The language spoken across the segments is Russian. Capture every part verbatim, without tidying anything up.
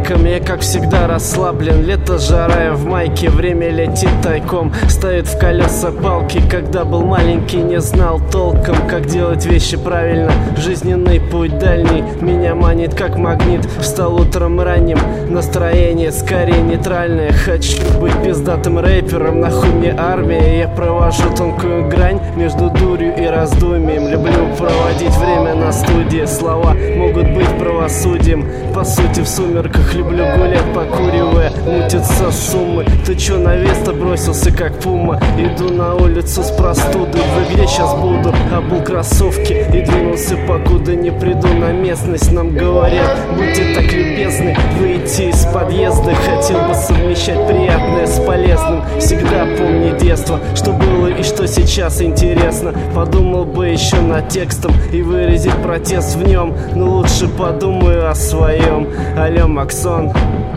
сумеркам. Я, как всегда, расслаблен. Лето, жара, я в майке. Время летит тайком, ставит в колеса палки. Когда был маленький, не знал толком, как делать вещи правильно. Жизненный путь дальний меня манит, как магнит. Встал утром ранним, настроение скорее нейтральное. Хочу быть пиздатым рэпером, нахуй мне армия. Я провожу тонкую грань между дурью и раздумием. Люблю проводить время на студии. Слова могут быть правосудием. По сути, в сумерках люблю гулять, покуривая. Мутятся суммы. Ты чё на веста бросился, как пума? Иду на улицу с простудой. Вы где сейчас буду? Обул кроссовки и двинулся, покуда не приду на местность. Нам говорят, будьте так любезны выйти из подъезда. Хотел бы совмещать приятное с полезным. Всегда помни детство, что было и что сейчас интересно. Подумал бы еще над текстом и выразить протест в нем, но лучше подумаю о своем. Алло, Максон.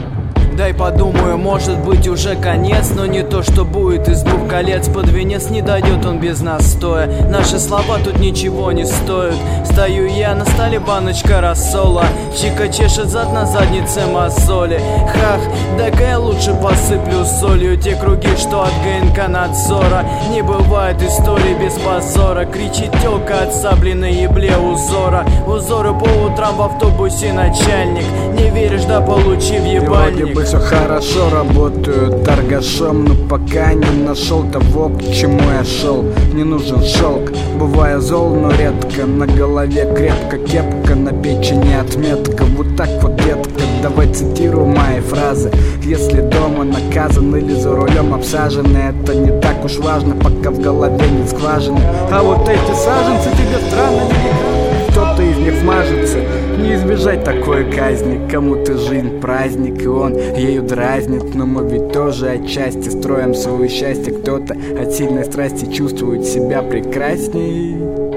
Дай подумаю, может быть уже конец, но не то, что будет из двух колец. Под венец не дойдет он без нас стоя. Наши слова тут ничего не стоят. Стою я, на столе баночка рассола. Чика чешет зад, на заднице мозоли. Хах, дай-ка я лучше посыплю солью те круги, что от ГНК надзора. Не бывает истории без позора. Кричит тёлка от сабли на ебле узора. Узоры по утрам в автобусе начальник. Не веришь, да получи в ебальник. Все хорошо, работаю торгашом, но пока не нашел того, к чему я шел. Не нужен шелк, бываю зол, но редко. На голове крепко кепка, на печени отметка. Вот так вот, детка, давай цитирую мои фразы. Если дома наказан или за рулем обсажен, это не так уж важно, пока в голове нет скважины. А вот эти саженцы тебе странно не кто-то из них вмажется. Не избежать такой казни. Кому-то жизнь праздник, и он ею дразнит. Но мы ведь тоже отчасти строим свое счастье. Кто-то от сильной страсти чувствует себя прекрасней.